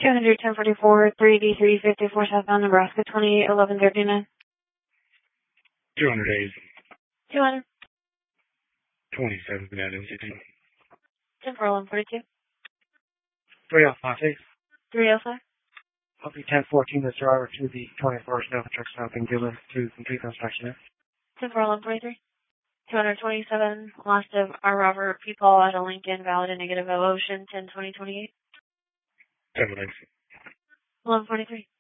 21044, 3D354 southbound Nebraska, 281139. 200 days. 200. 27 Banana City. 10142. 3056. 305. Copy 1014, this driver to the 24th Nova Truck stop and given to complete inspection. 10143. 227, lost of R. Robert P. Paul at a Lincoln, valid and negative of Ocean, 10-2028. 7 1143.